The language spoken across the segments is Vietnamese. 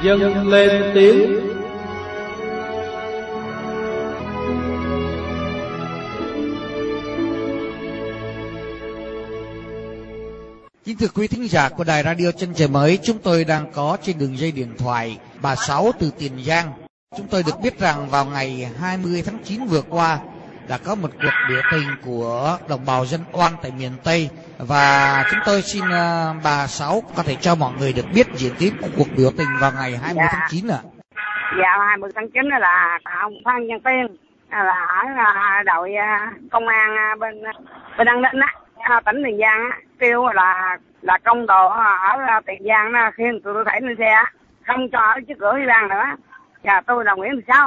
Dân lên tiếng. Kính thưa quý thính giả của Đài Radio Chân Trời Mới, chúng tôi đang có trên đường dây điện thoại bà Sáu từ Tiền Giang. Chúng tôi được biết rằng vào ngày 20 tháng 9 vừa qua đã có một cuộc biểu tình của đồng bào dân Oan tại miền Tây, và chúng tôi xin bà Sáu có thể cho mọi người được biết diễn tiến của cuộc biểu tình vào ngày 20 tháng 9 ạ. Dạ, 20 tháng 9 là ông Phan Văn Tiên là ở đội công an bên An Ninh tỉnh Tiền Giang kêu là công đồ ở Tiền Giang khiêng tụi tôi thảy lên xe, không cho ở trước cửa ủy ban nữa. Và tôi là Nguyễn Thị Sáu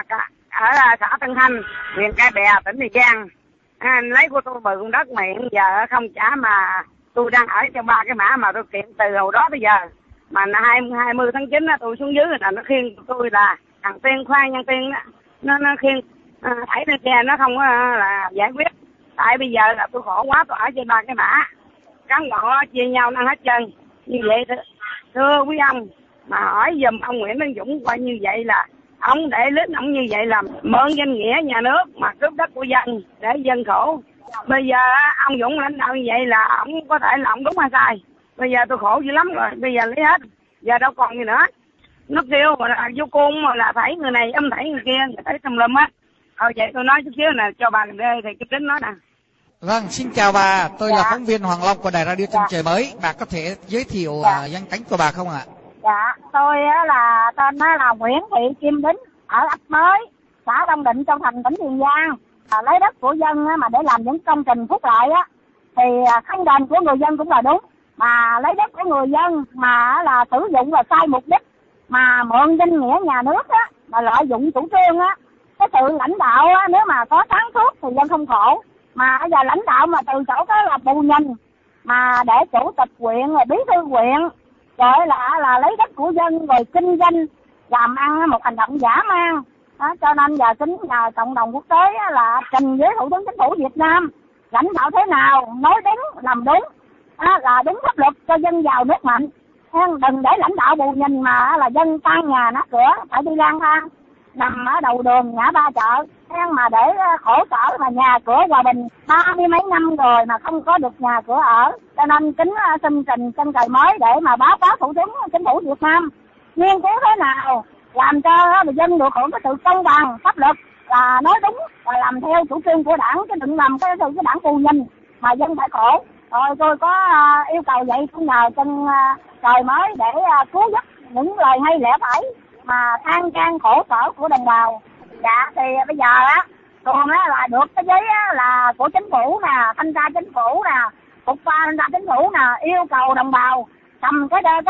ở xã Tân Thanh, huyện Cái Bè, tỉnh Tiền Giang. Lấy của tôi bự đất mà hiện giờ không trả, mà tôi đang ở trong 3 cái mã mà tôi kiện từ hồi đó tới giờ. Mà 20 tháng 9 tôi xuống dưới là nó khiêng tôi là thằng Tiên, Khoan Nhân Tiên đó. Nó khiêng thảy lên xe, nó không là giải quyết. Tại bây giờ là tôi khổ quá, tôi ở trên 3 cái mã. Cán bộ chia nhau năng hết chân. Như vậy thưa quý ông, mà hỏi giùm ông Nguyễn Tấn Dũng coi như vậy là ông để lính ông như vậy là mượn danh nghĩa nhà nước mà cướp đất của dân để dân khổ. Bây giờ ông Dũng lãnh đạo như vậy là ông có thể là ông đúng hay sai. Bây giờ tôi khổ dữ lắm rồi, bây giờ lấy hết, giờ đâu còn gì nữa. Nó kêu mà là vô cung mà là thấy người này âm thấy người kia, người thấy tùm lum á. Thôi vậy tôi nói chút xíu nè, cho bà đây thì cái tính nói nè. Vâng, xin chào bà, tôi là phóng viên Hoàng Long của Đài Radio Chân Trời Mới. Bà có thể giới thiệu danh tính của bà không ạ? Dạ, tôi là tên là Nguyễn Thị Kim Đính, ở ấp Mới, xã Đông Định, Châu Thành, tỉnh Tiền Giang. Lấy đất của dân mà để làm những công trình phúc lợi á, thì không đền của người dân cũng là đúng. Mà lấy đất của người dân mà là sử dụng là sai mục đích, mà mượn danh nghĩa nhà nước á, mà lợi dụng chủ trương á, cái sự lãnh đạo á, nếu mà có sáng suốt thì dân không khổ. Mà bây giờ lãnh đạo mà từ chỗ đó là bù nhìn, mà để chủ tịch huyện rồi bí thư huyện rồi là lấy đất của dân rồi kinh doanh làm ăn một hành động dã man đó. Cho nên giờ kính nhờ cộng đồng quốc tế là trình với Thủ tướng Chính phủ Việt Nam lãnh đạo thế nào nói đúng làm đúng đó, là đúng pháp luật cho dân giàu nước mạnh. Đừng để lãnh đạo bù nhìn mà là dân tan nhà nát cửa phải đi lang thang nằm ở đầu đường ngã ba chợ, mà để khổ sở mà nhà cửa hòa bình 30 mấy năm rồi mà không có được nhà cửa ở. Cho nên kính xin trình Chân Trời Mới để mà báo cáo Thủ tướng Chính phủ Việt Nam nghiên cứu thế nào làm cho người dân được hưởng cái sự công bằng pháp luật, là nói đúng và làm theo chủ trương của đảng, chứ đừng làm cái đảng bù nhìn mà dân phải khổ. Rồi tôi có yêu cầu vậy, cũng nhờ Chân Trời Mới để cứu giúp những lời hay lẽ phải mà than can khổ sở của đồng bào. Dạ thì bây giờ á còn là được cái giấy là của chính phủ nè, thanh tra chính phủ nè, cục thanh tra chính phủ nè, yêu cầu đồng bào cầm cái đơn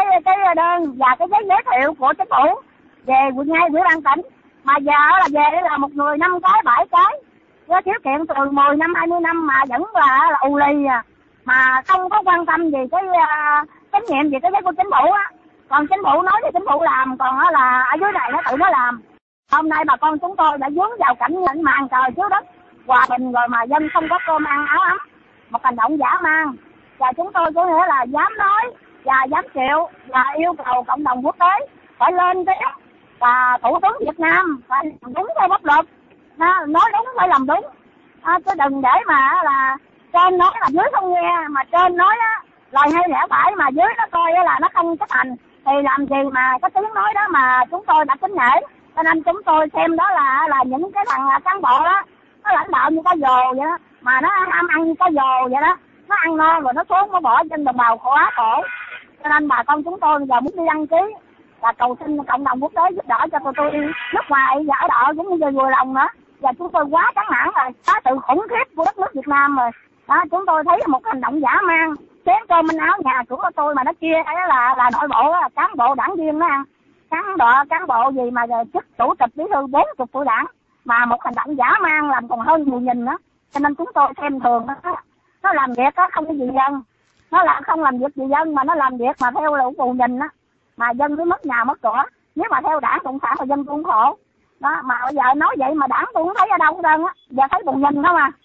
và cái giấy giới thiệu của chính phủ về ngay Ủy ban tỉnh. Mà giờ là về là một người 5 cái 7 cái, với thiếu kiện từ 10 năm 20 năm mà vẫn là ù lì mà không có quan tâm gì cái trách nhiệm gì cái giấy của chính phủ á. Còn chính phủ nói thì chính phủ làm, còn là ở dưới này nó tự nó làm. Hôm nay bà con chúng tôi đã vướng vào cảnh lãnh màn trời chiếu đất hòa bình rồi mà dân không có cơm ăn áo ấm, một hành động dã man. Và chúng tôi có nghĩa là dám nói và dám chịu và yêu cầu cộng đồng quốc tế phải lên tiếng, và Thủ tướng Việt Nam phải làm đúng theo pháp luật, nói đúng phải làm đúng, chứ đừng để mà là trên nói là dưới không nghe, mà trên nói á lời hay lẽ phải mà dưới nó coi là nó không chấp hành thì làm gì mà cái tiếng nói đó mà chúng tôi đã kính nể. Cho nên chúng tôi xem đó là những cái thằng cán bộ đó nó lãnh đạo như cá dồ vậy đó, mà nó ham ăn như cá dồ vậy đó, nó ăn no rồi nó xuống nó bỏ trên đồng bào quá khổ. Cho nên bà con chúng tôi giờ muốn đi đăng ký và cầu xin cộng đồng quốc tế giúp đỡ cho tụi tôi đi nước ngoài và ở đợ cũng như vừa lòng nữa. Và chúng tôi quá chán nản rồi, quá sự khủng khiếp của đất nước Việt Nam rồi đó. Chúng tôi thấy một hành động dã man, chén cơm manh áo nhà của tôi mà nó chia là nội bộ đó, cán bộ đảng viên đó ăn. Cán bộ gì mà chức chủ tịch bí thư 40 tuổi đảng mà một hành động dã man làm còn hơn mùi nhìn đó. Cho nên chúng tôi xem thường nó làm việc đó không có gì dân, nó là không làm việc gì dân mà nó làm việc mà theo là mùi nhìn đó, mà dân cứ mất nhà mất cửa. Nếu mà theo đảng cộng sản mà dân cũng khổ đó. Mà bây giờ nói vậy mà đảng tôi không thấy ở đâu hết trơn á, giờ thấy mùi nhìn đó mà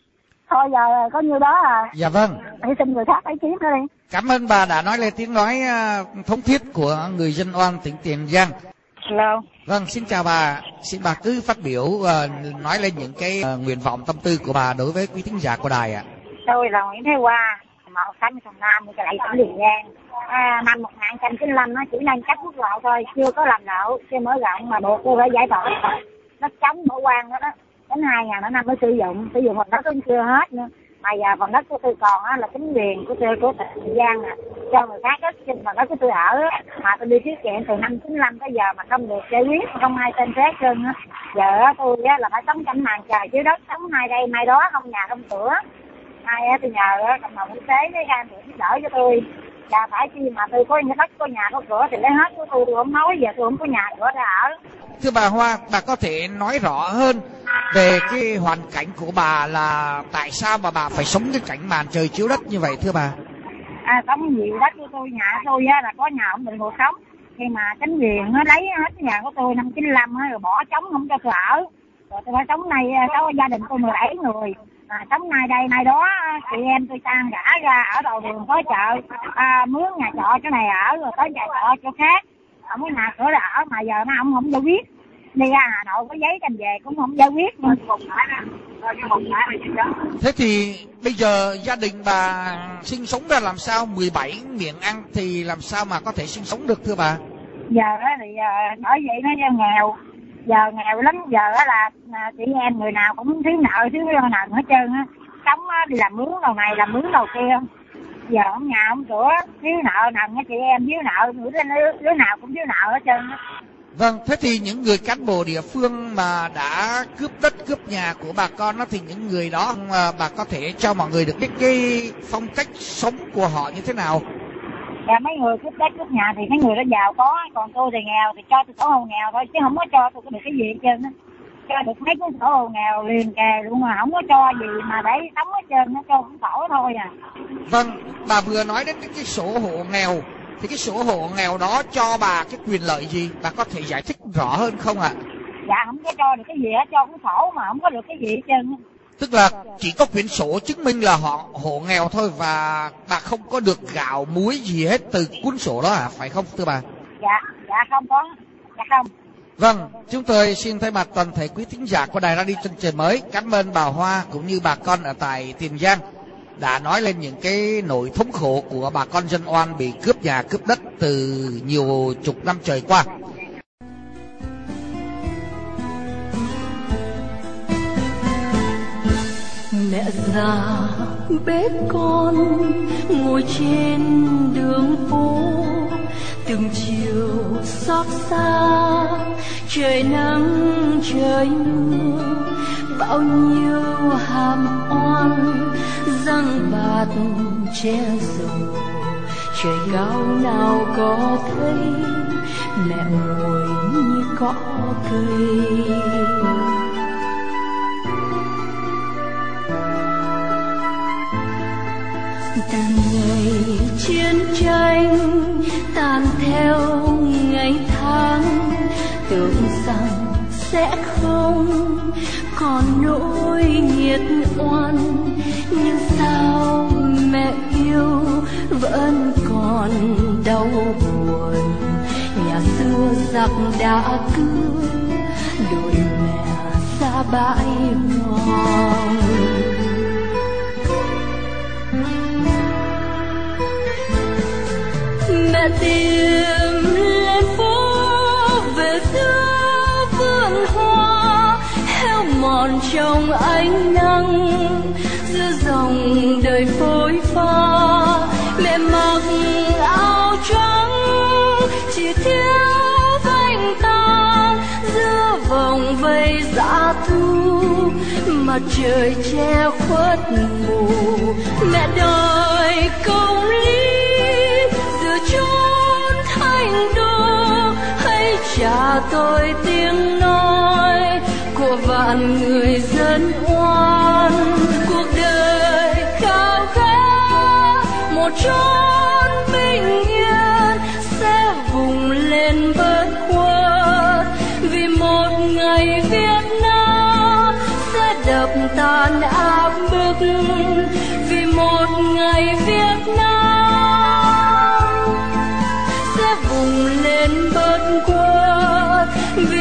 Thôi giờ có nhiêu đó à. Dạ vâng. Hãy xin người khác lấy kiếm nữa đi. Cảm ơn bà đã nói lên tiếng nói thống thiết của người dân oan tỉnh Tiền Giang. Hello. Vâng, xin chào bà. Xin bà cứ phát biểu nói lên những cái nguyện vọng tâm tư của bà đối với quý thính giả của đài ạ. Tôi là Nguyễn Thế Hoa, mạo Khánh Thành Nam, cái lại tỉnh Tiền Giang. Năm 1995 nó chỉ nâng cấp quốc lộ thôi, chưa có làm nợ, chưa mở rộng mà buộc tôi phải giải tỏa đất trống bỏ hoang đó đó. Đến 2005 mới sử dụng phần đất cũng chưa hết nữa. Mà giờ phần đất của tôi còn á là chính quyền của tôi của tỉnh Giang nè, cho người khác á, trên phần đất của tôi ở á, mà tôi đi khiếu kiện từ năm 95 tới giờ mà không được giải quyết, không ai tên xét trơn á. Giờ á tôi á là phải sống trong màn trời dưới đất, sống nay đây mai đó, không nhà không cửa. Nay á tôi nhờ á cộng đồng quốc tế với anh giúp đỡ cho tôi. Và phải khi mà tôi có đất có nhà có cửa thì lấy hết của tôi không nói, giờ tôi không có nhà cửa để ở. Thưa bà Hoa, bà có thể nói rõ hơn về cái hoàn cảnh của bà là tại sao mà bà phải sống cái cảnh màn trời chiếu đất như vậy thưa bà? Sống nhiều đất của tôi, nhà tôi á là có nhà ổn định cuộc sống. Khi mà chính quyền nó lấy hết cái nhà của tôi năm 95 á rồi bỏ trống không cho tôi ở. Rồi tôi phải sống này, có gia đình tôi 17 người. Sống nay đây nay đó, chị em tôi tan gã ra ở đầu đường có chợ, mướn nhà trọ chỗ này ở rồi tới nhà trọ chỗ khác. Không có nhà cửa ở mà giờ nó không giải quyết. Đi ra Hà Nội có giấy cầm về cũng không giải quyết nữa. Thế thì bây giờ gia đình bà sinh sống ra làm sao, 17 miệng ăn thì làm sao mà có thể sinh sống được thưa bà? Giờ đó thì bởi vậy nó nghèo. Giờ nghèo lắm, giờ đó là chị em người nào cũng thiếu nợ nào hết trơn á. Sống đi làm mướn đầu này làm mướn đầu kia. Giờ không nhà không cửa, thiếu nợ nằm với chị em thiếu nợ, đứa nào cũng thiếu nợ hết trơn á. Vâng, thế thì những người cán bộ địa phương mà đã cướp đất, cướp nhà của bà con đó, thì những người đó bà có thể cho mọi người được biết cái phong cách sống của họ như thế nào? Dạ mấy người cướp đất, cướp nhà thì mấy người đó giàu có, còn tôi thì nghèo thì cho tôi sổ hộ nghèo thôi, chứ không có cho tôi có được cái gì hết trơn á. Cho được mấy cái sổ hộ nghèo liền kề luôn mà không có cho gì mà để sống hết trơn, nó cho cũng khổ thôi à. Vâng, bà vừa nói đến cái sổ hộ nghèo. Thì cái sổ hộ nghèo đó cho bà cái quyền lợi gì? Bà có thể giải thích rõ hơn không ạ? Dạ không có cho được cái gì hết, cho cũng khổ mà không có được cái gì hết trơn. Tức là chỉ có quyển sổ chứng minh là họ hộ nghèo thôi, và bà không có được gạo muối gì hết từ cuốn sổ đó à, phải không thưa bà? Dạ không có, dạ không. Vâng, chúng tôi xin thay mặt toàn thể quý thính giả của Đài Radio Chân Trời Mới cảm ơn bà Hoa cũng như bà con ở tại Tiền Giang đã nói lên những cái nỗi thống khổ của bà con dân oan bị cướp nhà cướp đất từ nhiều chục năm trời qua. Mẹ già bế con ngồi trên đường phố, từng chiều xót xa trời nắng trời mưa, bao nhiêu hàm oan răng bạt che dầu. Trời cao nào có thấy mẹ ngồi như cỏ cây. Từ ngày chiến tranh tàn theo ngày tháng, tưởng rằng sẽ không còn nỗi nghiệt oan, nhưng sao mẹ yêu vẫn còn đau buồn. Nhà xưa giặc đã cướp đội mẹ ra bãi hoang. Mẹ tìm lên phố về phía vườn hoa, heo mòn trong ánh nắng giữa dòng đời phôi pha. Mẹ mặc áo trắng chỉ thiếu vành ta, giữa vòng vây dã thu mặt trời che khuất mù. Mẹ đòi công lý chốn thành đô, hãy trả tôi tiếng nói của vạn người dân oan. Cuộc đời khao khát một chốn bình yên sẽ vùng lên bất khuất, vì một ngày Việt Nam sẽ đập tan áp bức vì một ngày Việt Nam sẽ vùng lên bớt quơ.